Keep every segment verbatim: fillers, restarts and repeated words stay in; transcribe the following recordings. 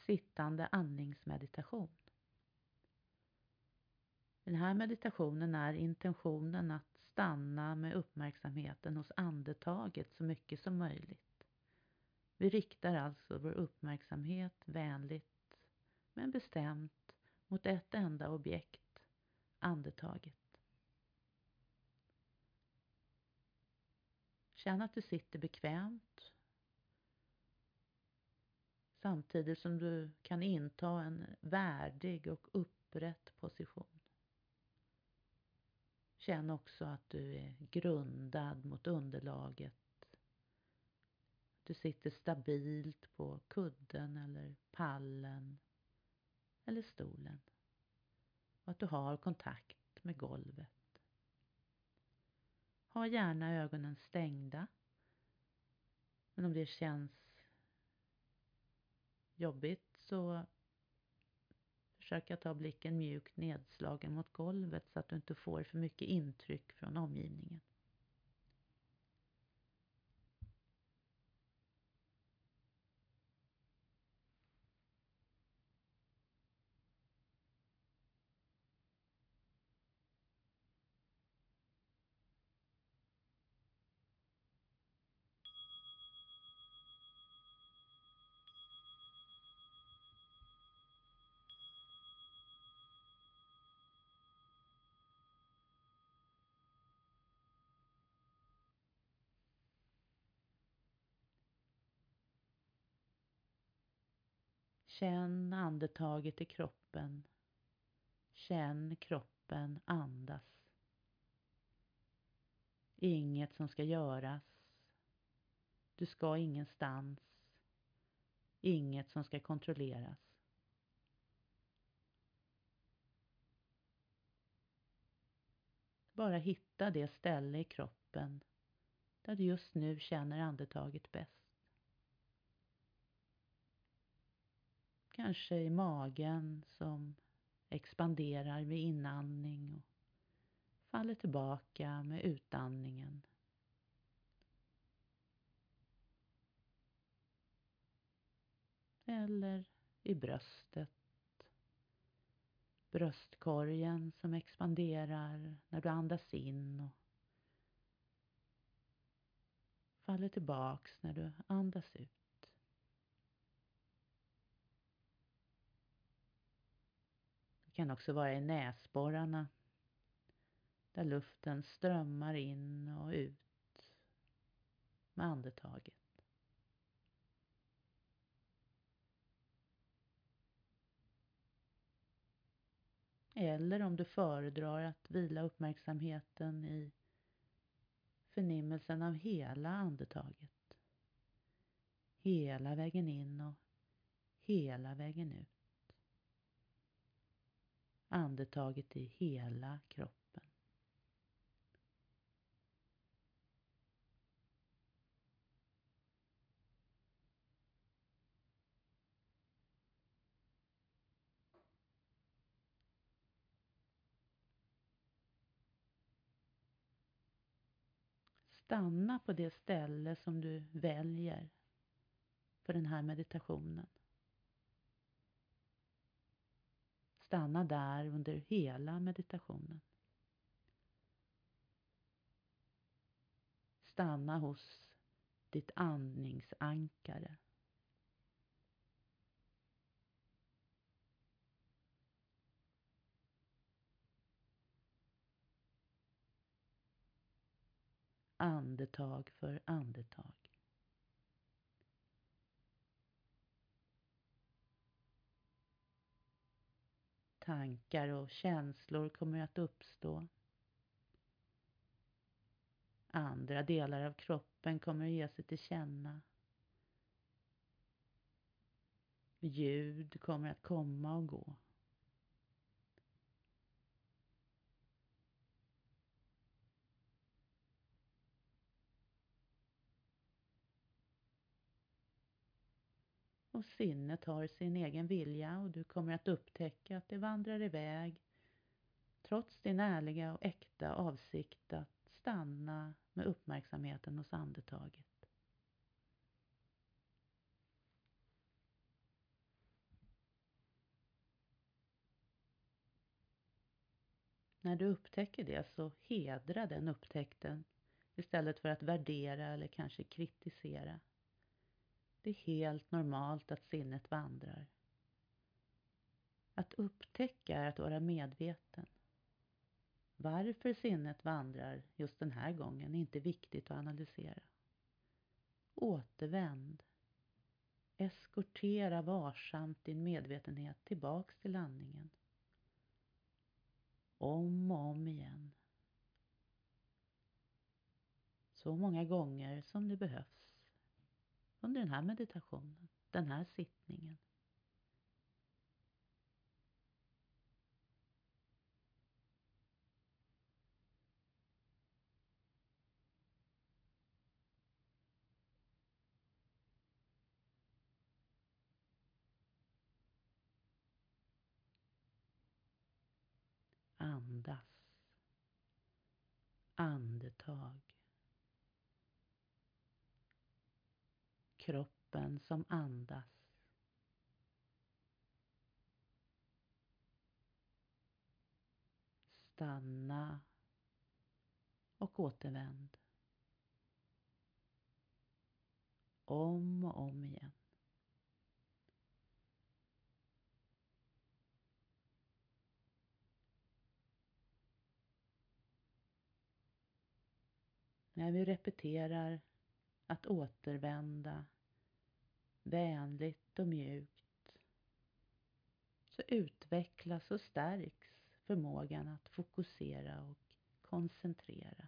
sittande andningsmeditation. Den här meditationen är intentionen att stanna med uppmärksamheten hos andetaget så mycket som möjligt. Vi riktar alltså vår uppmärksamhet vänligt men bestämt mot ett enda objekt, andetaget. Känn att du sitter bekvämt samtidigt som du kan inta en värdig och upprätt position. Känn också att du är grundad mot underlaget. Du sitter stabilt på kudden eller pallen eller stolen. Och att du har kontakt med golvet. Ha gärna ögonen stängda. Men om det känns jobbigt så försök att ta blicken mjukt nedslagen mot golvet så att du inte får för mycket intryck från omgivningen. Känn andetaget i kroppen. Känn kroppen andas. Inget som ska göras. Du ska ingenstans. Inget som ska kontrolleras. Bara hitta det ställe i kroppen där du just nu känner andetaget bäst. Kanske i magen som expanderar vid inandning och faller tillbaka med utandningen. Eller i bröstet. Bröstkorgen som expanderar när du andas in och faller tillbaks när du andas ut. Det kan också vara i näsborrarna där luften strömmar in och ut med andetaget. Eller om du föredrar att vila uppmärksamheten i förnimmelsen av hela andetaget. Hela vägen in och hela vägen ut. Andetaget i hela kroppen. Stanna på det ställe som du väljer för den här meditationen. Stanna där under hela meditationen. Stanna hos ditt andningsankare. Andetag för andetag. Tankar och känslor kommer att uppstå. Andra delar av kroppen kommer att ge sig till känna. Ljud kommer att komma och gå. Och sinnet har sin egen vilja och du kommer att upptäcka att det vandrar iväg trots din ärliga och äkta avsikt att stanna med uppmärksamheten hos andetaget. När du upptäcker det, så hedra den upptäckten istället för att värdera eller kanske kritisera. Det är helt normalt att sinnet vandrar. Att upptäcka är att vara medveten. Varför sinnet vandrar just den här gången är inte viktigt att analysera. Återvänd. Eskortera varsamt din medvetenhet tillbaks till landningen. Om och om igen. Så många gånger som det behövs under den här meditationen, den här sittningen. Andas. Andetag. Kroppen som andas. Stanna och återvänd. Om och om igen. När vi repeterar att återvända vänligt och mjukt, så utvecklas och stärks förmågan att fokusera och koncentrera.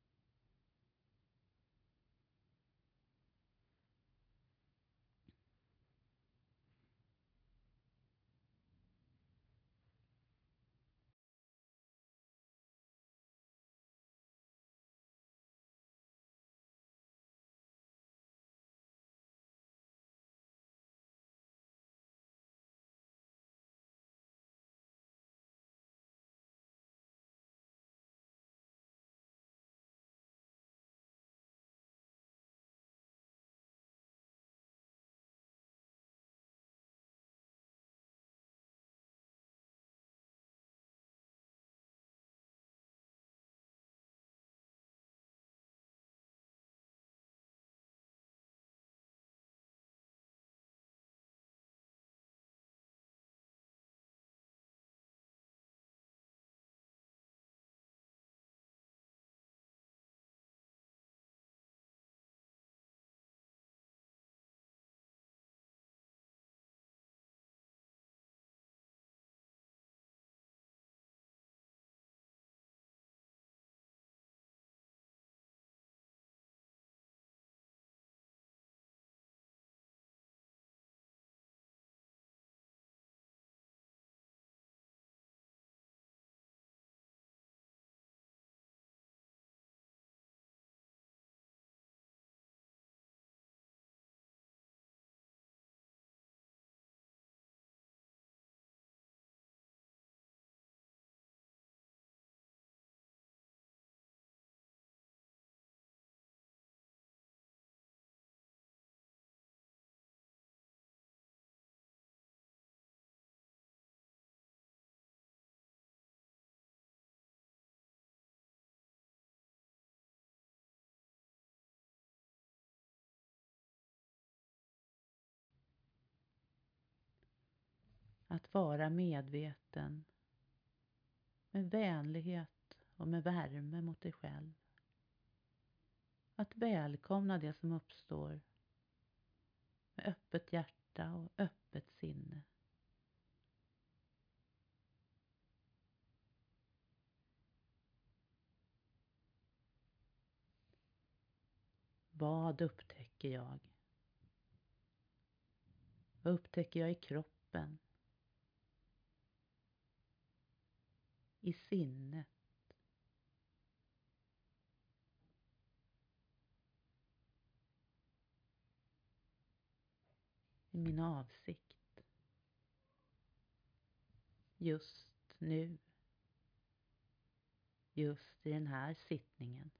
Att vara medveten med vänlighet och med värme mot dig själv. Att välkomna det som uppstår med öppet hjärta och öppet sinne. Vad upptäcker jag? Vad upptäcker jag i kroppen? I sinnet? I min avsikt? Just nu? Just i den här sittningen?